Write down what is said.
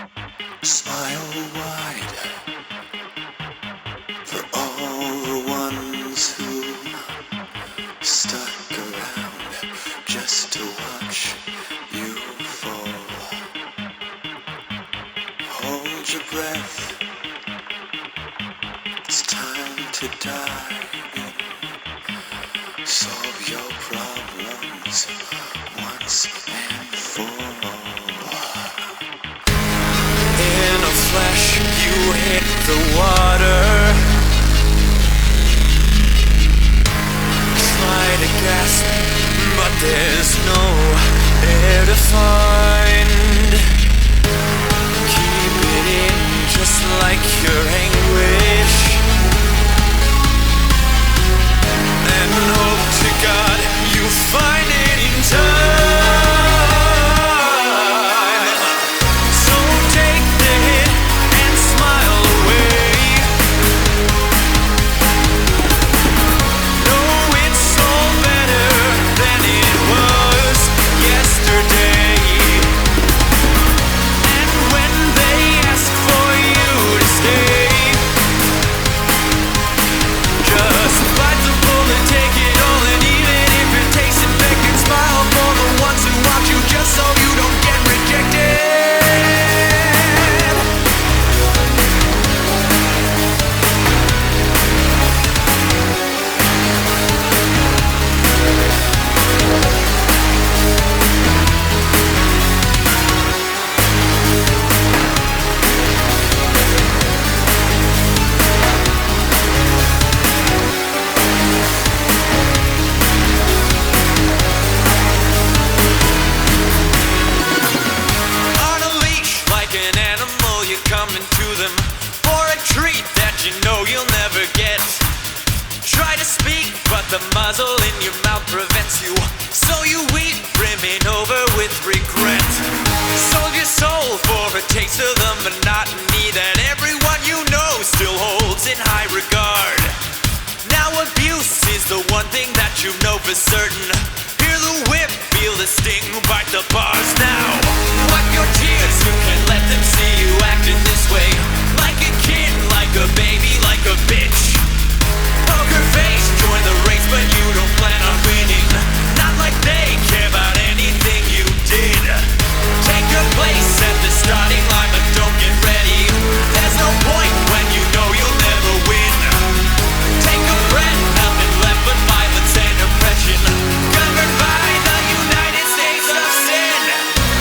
Smile wide for all the ones who stuck around just to watch you fall. Hold your breath, it's time to die. Solve your problems once and for all. In a flash, you hit the water. Try to gasp, but there's no air to find. Keep it in, just like your anguish, and hope to God you find it in time. So take the hit and smile away. Know it's all better than it was yesterday. And when they ask for you to stay, just bite the bullet, take it all, and even if it takes it back, and smile for the ones who watch you, just so you don't get rejected. On a leash, like an animal, you're coming to them for a treat that you know you'll never get. Try to speak, but the muzzle in your mouth prevents you, so you weep, brimming over with regret. Sold your soul for a taste of the monotony that everyone you know still holds in high regard. Now abuse is the one thing that you know for certain. Hear the whip, feel the sting, bite the bars now. Wipe your tears, you can let them see you acting this way. Like a kid, like a baby, like a bitch. Poker face, join the race, but you don't plan on winning. Not like they care about anything you did. Take your place at the starting line, but don't get ready. There's no point when you know you'll never win. Take a breath, nothing left but violence and oppression, governed by the United States of Sin.